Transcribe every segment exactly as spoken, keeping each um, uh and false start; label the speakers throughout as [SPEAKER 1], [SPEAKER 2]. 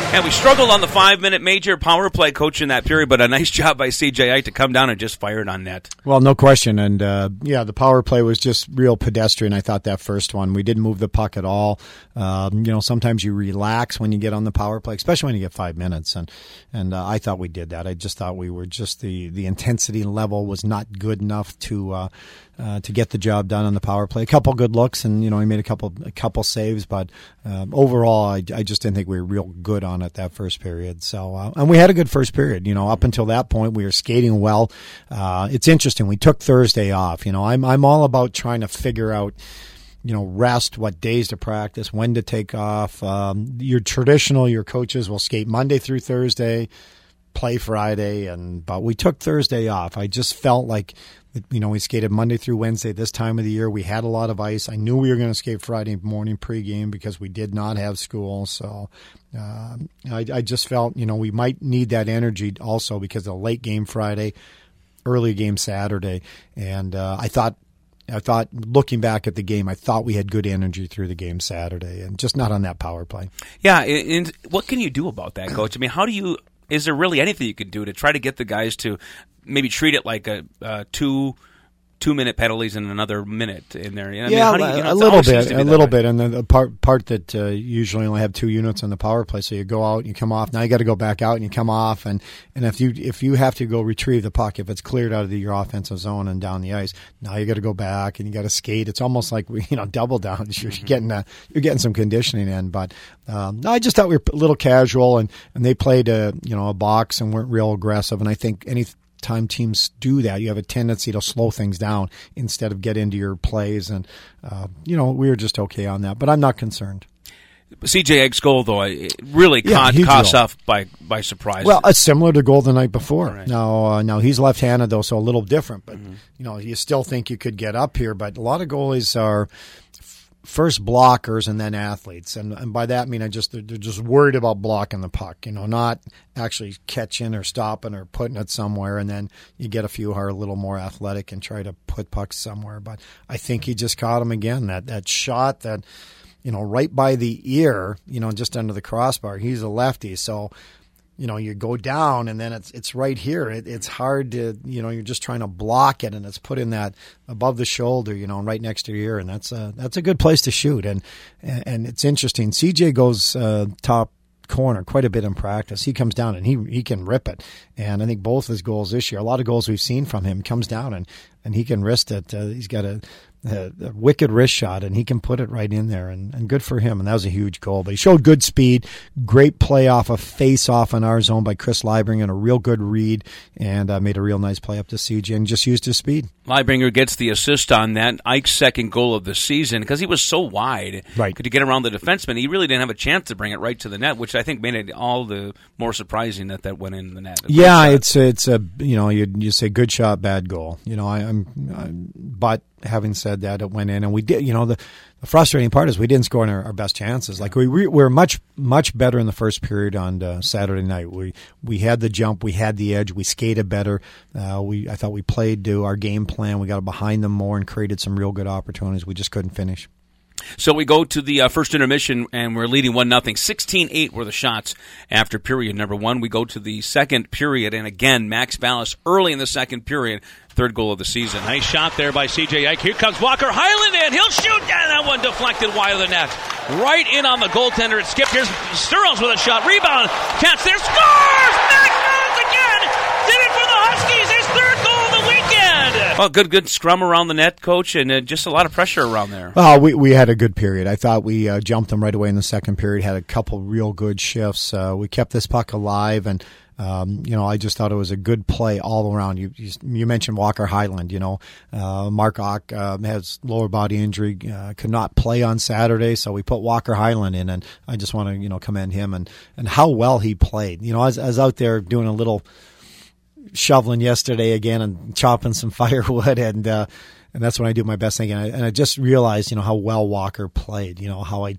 [SPEAKER 1] And we struggled on the five-minute major power play, coach, in that period, but a nice job by C J Ike to come down and just fire it on net.
[SPEAKER 2] Well, no question. And, uh, yeah, the power play was just real pedestrian, I thought, that first one. We didn't move the puck at all. Um, you know, sometimes you relax when you get on the power play, especially when you get five minutes. And and uh, I thought we did that. I just thought we were just the, the intensity level was not good enough to uh, uh, to get the job done on the power play. A couple good looks, and, you know, he made a couple a couple saves, but um, overall, I, I just didn't think we were real good on it that first period. So, uh, and we had a good first period. You know, up until that point, we were skating well. Uh, it's interesting. We took Thursday off. You know, I'm I'm all about trying to figure out, you know, rest, what days to practice, when to take off. Um, your traditional, your coaches will skate Monday through Thursday, play Friday, and but we took Thursday off. I just felt like, you know, we skated Monday through Wednesday this time of the year. We had a lot of ice. I knew we were going to skate Friday morning pregame because we did not have school. So uh, I, I just felt, you know, we might need that energy also because of the late game Friday, early game Saturday. And uh, I thought, I thought, looking back at the game, I thought we had good energy through the game Saturday, and just not on that power play.
[SPEAKER 1] Yeah, and what can you do about that, Coach? I mean, how do you – is there really anything you can do to try to get the guys to maybe treat it like a uh, two – two-minute penalties and another minute in there? You know,
[SPEAKER 2] yeah,
[SPEAKER 1] I mean, how do you, you know,
[SPEAKER 2] a little bit,
[SPEAKER 1] be
[SPEAKER 2] a little way. bit. And then the part part that uh, usually only have two units on the power play, so you go out and you come off. Now you got to go back out and you come off, and, and if you if you have to go retrieve the puck, if it's cleared out of the, your offensive zone and down the ice, now you got to go back and you got to skate. It's almost like we, you know, double down. You're mm-hmm. getting a, you're getting some conditioning in, but um, I just thought we were a little casual, and, and they played a you know a box and weren't real aggressive, and I think any. time teams do that, you have a tendency to slow things down instead of get into your plays. And, uh, you know, we were just okay on that, but I'm not concerned.
[SPEAKER 1] C J Ike's goal, though, it really
[SPEAKER 2] yeah,
[SPEAKER 1] caught, caught us off by, by surprise.
[SPEAKER 2] Well, it's similar to goal the night before.
[SPEAKER 1] Right.
[SPEAKER 2] Now, uh, now he's left-handed, though, so a little different. But,
[SPEAKER 1] mm-hmm.
[SPEAKER 2] you know, you still think you could get up here, but a lot of goalies are first blockers and then athletes, and, and by that I mean I just they're, they're just worried about blocking the puck, you know, not actually catching or stopping or putting it somewhere, and then you get a few who are a little more athletic and try to put pucks somewhere. But I think he just caught him again. That that shot that, you know, right by the ear, you know, just under the crossbar. He's a lefty, so. You know, you go down and then it's it's right here. It, it's hard to, you know, you're just trying to block it, and it's put in that above the shoulder, you know, right next to your ear, and that's a that's a good place to shoot. And and it's interesting. C J goes uh, top corner quite a bit in practice. He comes down and he he can rip it. And I think both his goals this year, a lot of goals we've seen from him, comes down and and he can wrist it. Uh, he's got a. A, a wicked wrist shot, and he can put it right in there, and, and good for him. And that was a huge goal. But he showed good speed, great play off a face-off in our zone by Chris Leibringer, and a real good read, and uh, made a real nice play up to C J, and just used his speed.
[SPEAKER 1] Leibringer gets the assist on that, Ike's second goal of the season, because he was so wide.
[SPEAKER 2] Right.
[SPEAKER 1] Could you get around the defenseman? He really didn't have a chance to bring it right to the net, which I think made it all the more surprising that that went in the net.
[SPEAKER 2] Yeah, it's it's a you know you you say good shot, bad goal. You know I, I'm, I'm but. Having said that, it went in, and we did. You know, the, the frustrating part is we didn't score in our, our best chances. Like we, we were much much better in the first period on uh, Saturday night. We we had the jump, we had the edge, we skated better. Uh, we I thought we played to our game plan. We got behind them more and created some real good opportunities. We just couldn't finish.
[SPEAKER 1] So we go to the uh, first intermission, and we're leading one nothing. sixteen eight were the shots after period number one. We go to the second period, and again, Max Ballas early in the second period, third goal of the season.
[SPEAKER 3] Nice shot there by C J Ike. Here comes Walker Highland, and he'll shoot. And that one deflected wide of the net. Right in on the goaltender. It skipped. Here's Sturles with a shot. Rebound. Cats there. Scores! Max Ballas again! Did it for the Huskies. His third goal of the weekend.
[SPEAKER 1] Well, good good scrum around the net, Coach, and uh, just a lot of pressure around there.
[SPEAKER 2] Oh, we we had a good period. I thought we uh, jumped them right away in the second period, had a couple real good shifts. Uh, we kept this puck alive, and Um, you know, I just thought it was a good play all around. You you, you mentioned Walker Highland. You know, uh, Mark Ock uh, has lower body injury, uh, could not play on Saturday, so we put Walker Highland in, and I just want to you know commend him and, and how well he played. You know, I was, I was out there doing a little shoveling yesterday again and chopping some firewood, and uh, and that's when I do my best thing. And I, and I just realized, you know, how well Walker played. You know, how I.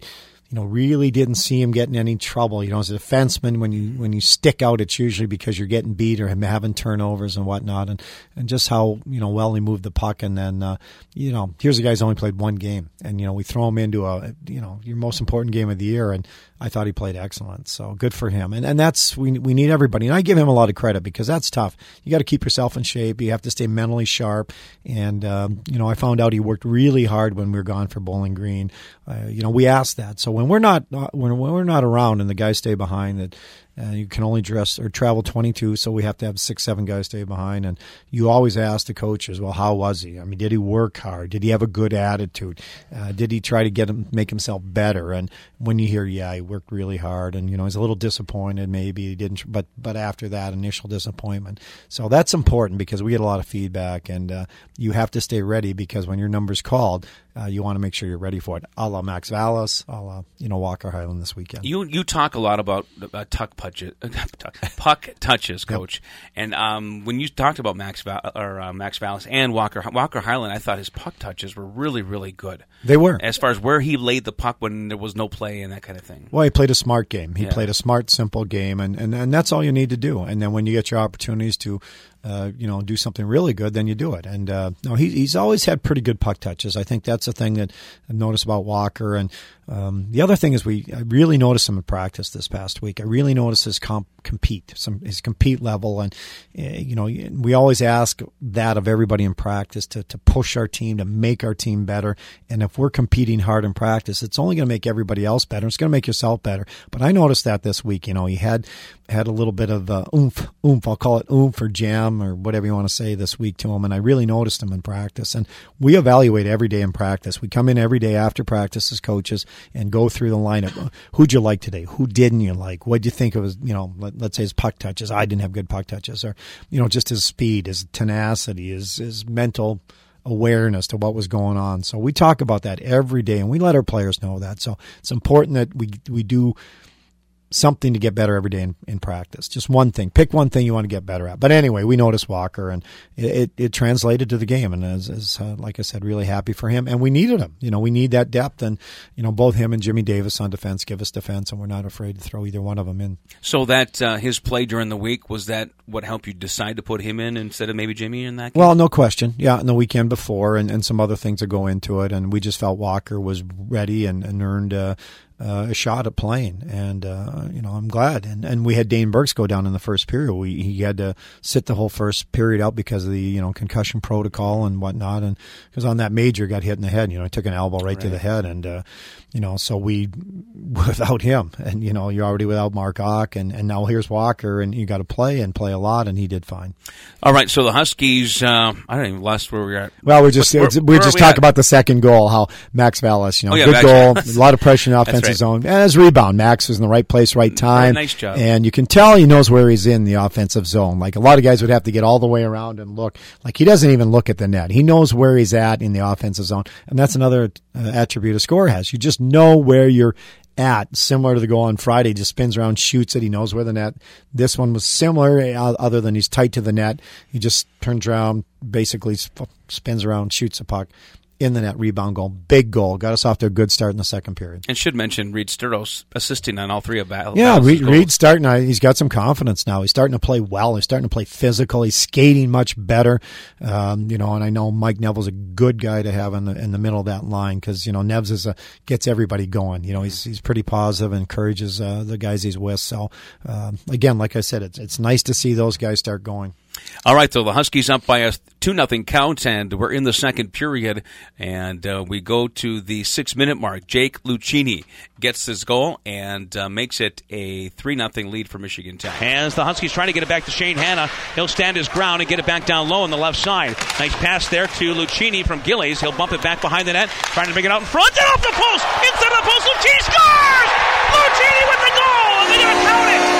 [SPEAKER 2] you know, really didn't see him getting any trouble. You know, as a defenseman, when you when you stick out, it's usually because you're getting beat or having turnovers and whatnot, and, and just how, you know, well he moved the puck. And then, uh, you know, here's a guy who's only played one game, and, you know, we throw him into a, you know, your most important game of the year, and I thought he played excellent. So good for him. And and that's, we we need everybody. And I give him a lot of credit because that's tough. You got to keep yourself in shape. You have to stay mentally sharp. And, um, you know, I found out he worked really hard when we were gone for Bowling Green. Uh, you know, we asked that. So when we're not when we're not around and the guys stay behind, that uh, you can only dress or travel twenty-two, so we have to have six, seven guys stay behind. And you always ask the coaches, well, how was he? I mean, did he work hard? Did he have a good attitude? Uh, did he try to get him make himself better? And when you hear, yeah, he worked really hard, and, you know, he's a little disappointed, maybe he didn't, but but after that initial disappointment, so that's important because we get a lot of feedback, and uh, you have to stay ready because when your number's called, uh, you want to make sure you're ready for it. A la Max Vallis, a la, you know, Walker Highland this weekend.
[SPEAKER 1] You you talk a lot about uh, tuck punches, uh, puck touches, Coach. Yep. And um, when you talked about Max Val- or uh, Max Vallis and Walker Walker Highland, I thought his puck touches were really really good.
[SPEAKER 2] They were,
[SPEAKER 1] as far as where he laid the puck when there was no play and that kind of thing.
[SPEAKER 2] Well, he played a smart game. He
[SPEAKER 1] yeah.
[SPEAKER 2] played a smart, simple game, and, and and that's all you need to do. And then when you get your opportunities to, uh, you know, do something really good, then you do it. And uh, no, he, he's always had pretty good puck touches. I think that's the thing that I've noticed about Walker. And um, the other thing is, we I really noticed him in practice this past week. I really noticed his comp, compete, some his compete level, and uh, you know, we always ask that of everybody in practice to to push our team, to make our team better. And if we're competing hard in practice, it's only going to make everybody else better. It's going to make yourself better. But I noticed that this week. You know, he had had a little bit of uh, oomph, oomph. I'll call it oomph or jam or whatever you want to say this week to him. And I really noticed him in practice. And we evaluate every day in practice. We come in every day after practice as coaches and go through the lineup. Who'd you like today? Who didn't you like? What'd you think of his, you know, let, let's say his puck touches? I didn't have good puck touches. Or, you know, just his speed, his tenacity, his, his mental awareness to what was going on. So we talk about that every day, and we let our players know that. So it's important that we we do something to get better every day in, in practice. Just one thing. Pick one thing you want to get better at. But anyway, we noticed Walker, and it, it, it translated to the game. And as, as uh, like I said, really happy for him. And we needed him. You know, we need that depth. And, you know, both him and Jimmy Davis on defense give us defense, and we're not afraid to throw either one of them in. So
[SPEAKER 1] that uh, his play during the week, was that what helped you decide to put him in instead of maybe Jimmy in that game?
[SPEAKER 2] Well, no question. Yeah, in the weekend before, and, and some other things that go into it. And we just felt Walker was ready and, and earned uh, Uh, a shot at playing, and uh, you know, I'm glad. And and we had Dane Burks go down in the first period. We he had to sit the whole first period out because of the, you know, concussion protocol and whatnot, and because on that major got hit in the head. You know, he took an elbow right, right. to the head, and uh, you know, so we without him, and you know, you're already without Mark Ock, and, and now here's Walker, and you got to play and play a lot, and he did fine.
[SPEAKER 1] All right, so the Huskies, uh, I don't even lost where we are at.
[SPEAKER 2] Well, we just
[SPEAKER 1] where,
[SPEAKER 2] we just
[SPEAKER 1] we
[SPEAKER 2] talk
[SPEAKER 1] at?
[SPEAKER 2] about the second goal, how Max Vallis, you know,
[SPEAKER 1] oh, yeah,
[SPEAKER 2] good
[SPEAKER 1] Max
[SPEAKER 2] goal,
[SPEAKER 1] Vallis.
[SPEAKER 2] a lot of pressure in the offensive
[SPEAKER 1] right.
[SPEAKER 2] zone, and his rebound, Max was in the right place, right time.
[SPEAKER 1] Nice job.
[SPEAKER 2] And you can tell he knows where he's in the offensive zone. Like, a lot of guys would have to get all the way around and look. Like, he doesn't even look at the net. He knows where he's at in the offensive zone, and that's another uh, attribute a scorer has. You just know where you're at, similar to the goal on Friday. Just spins around, shoots it. He knows where the net. This one was similar, other than he's tight to the net. He just turns around, basically spins around, shoots the puck in the net, rebound goal, big goal. Got us off to a good start in the second period.
[SPEAKER 1] And should mention Reed Sturros assisting on all three of Vallis.
[SPEAKER 2] Yeah, Reed, Reed's starting. He's got some confidence now. He's starting to play well. He's starting to play physical. He's skating much better. Um, you know, and I know Mike Neville's a good guy to have in the in the middle of that line, because you know Nevs is a, gets everybody going. You know, he's he's pretty positive and encourages uh, the guys he's with. So um, again, like I said, it's it's nice to see those guys start going.
[SPEAKER 1] All right, so the Huskies up by a two nothing count, and we're in the second period, and uh, we go to the six-minute mark. Jake Lucchini gets his goal and uh, makes it a three nothing lead for Michigan Tech.
[SPEAKER 3] As the Huskies trying to get it back to Shane Hanna, he'll stand his ground and get it back down low on the left side. Nice pass there to Lucchini from Gillies. He'll bump it back behind the net, trying to bring it out in front, and off the post! Inside of the post, Lucchini scores! Lucchini with the goal, and they're going to count it!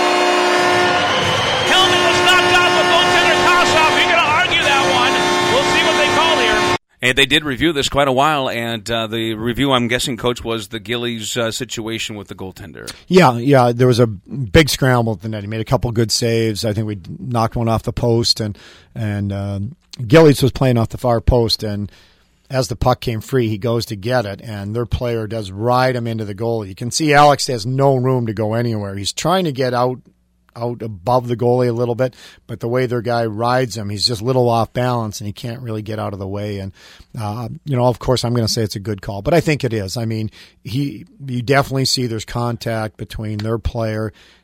[SPEAKER 3] Helmet was knocked out with goaltender Kossoff. You're going to argue that one. We'll see what they call here.
[SPEAKER 1] And they did review this quite a while, and uh, the review, I'm guessing, Coach, was the Gillies uh, situation with the goaltender.
[SPEAKER 2] Yeah, yeah, there was a big scramble at the net. He made a couple good saves. I think we knocked one off the post, and and um, Gillies was playing off the far post, and as the puck came free, he goes to get it, and their player does ride him into the goal. You can see Alex has no room to go anywhere. He's trying to get out out above the goalie a little bit, but the way their guy rides him, he's just a little off balance, and he can't really get out of the way. And, uh, you know, of course, I'm going to say it's a good call, but I think it is. I mean, he you definitely see there's contact between their player